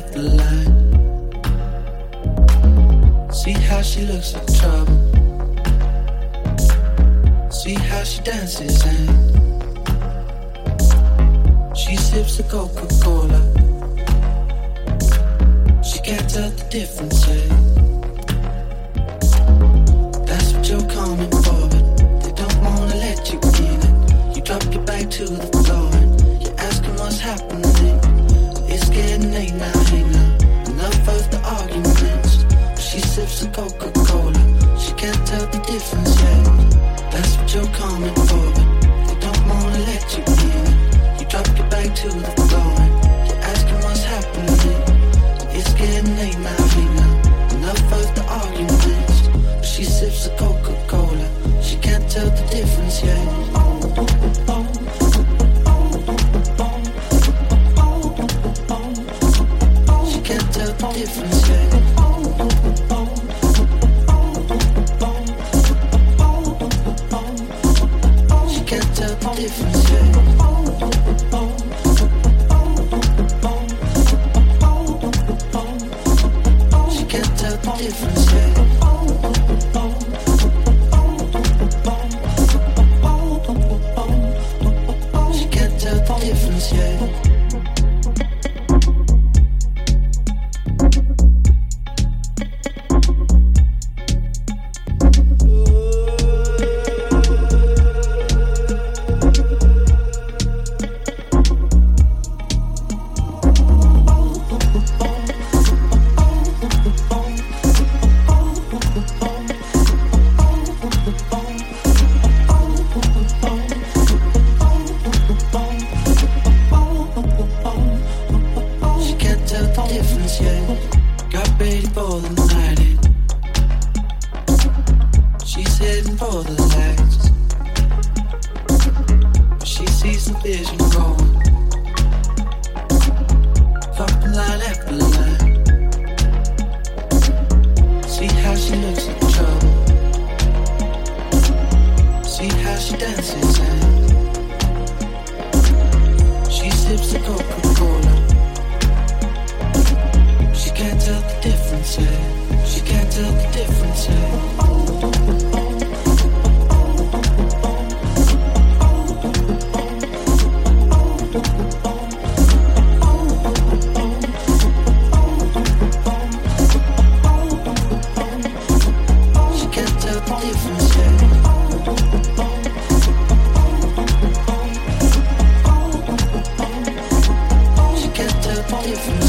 left the line. See how she looks like trouble. See how she dances and she sips a Coca-Cola. She can't tell the difference, yeah. That's what you're coming for, but they don't wanna let you in it. You drop your back to the floor and you're asking what's happening. It's getting late now, hey now. Enough of the arguments. She sips a Coca-Cola. She can't tell the difference, yeah. That's what you're coming for, but they don't wanna let you in it. You drop your back to the floor and you're asking what's happening. It's getting late now, hey now. Enough of the arguments. She sips a Coca-Cola. She can't tell the difference, yeah. She can't tell the difference, yeah. She can't tell the difference, yeah. She can't tell the difference, yeah. She can't tell the difference, yeah. Different.